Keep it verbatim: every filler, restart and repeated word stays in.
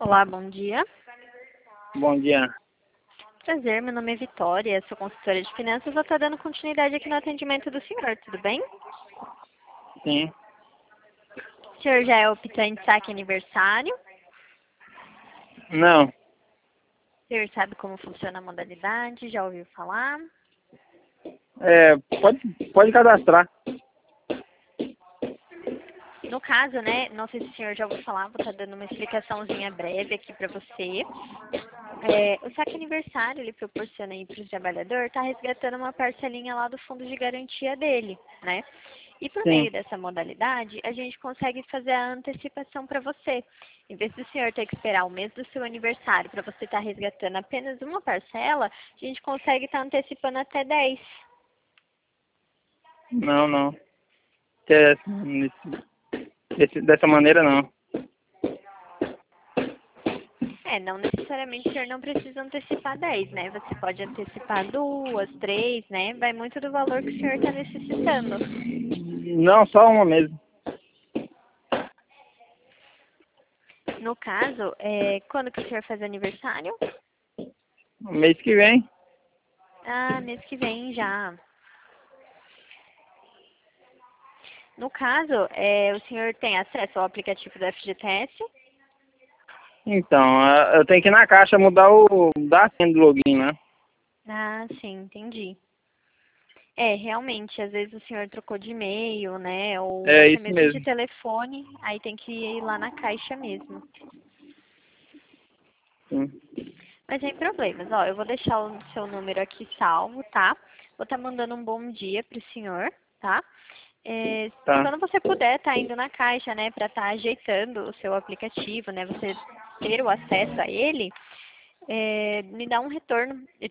Olá, bom dia. Bom dia. Prazer, meu nome é Vitória, sou consultora de finanças. Vou estar dando continuidade aqui no atendimento do senhor, tudo bem? Sim. O senhor já é optante saque aniversário? Não. O senhor sabe como funciona a modalidade? Já ouviu falar? É, pode, pode cadastrar. No caso, né, não sei se o senhor já ouviu falar, vou estar dando uma explicaçãozinha breve aqui para você. É, o saque aniversário, ele proporciona aí para o trabalhador estar resgatando uma parcelinha lá do fundo de garantia dele, né? E por Sim. meio dessa modalidade, a gente consegue fazer a antecipação para você. Em vez do senhor ter que esperar o mês do seu aniversário para você estar resgatando apenas uma parcela, a gente consegue estar antecipando até dez. Não, não. É, desse, dessa maneira, não. É, não necessariamente o senhor não precisa antecipar dez, né? Você pode antecipar duas, três, né? Vai muito do valor que o senhor está necessitando. Não, só uma mesmo. No caso, é, quando que o senhor faz aniversário? Mês que vem. Ah, mês que vem já. No caso, é, o senhor tem acesso ao aplicativo do F G T S? Então, a- eu tenho que ir na caixa mudar o da senha do login, né? Ah, sim, entendi. É, realmente, às vezes o senhor trocou de e-mail, né? Ou É até isso mesmo de mesmo. telefone, aí tem que ir lá na caixa mesmo. Sim. Mas sem problemas, ó, eu vou deixar o seu número aqui salvo, tá? Vou estar mandando um bom dia pro senhor, tá? É, e Tá. quando você puder tá indo na caixa, né, para estar ajeitando o seu aplicativo, né, você ter o acesso a ele, é, me dá um retorno. Eu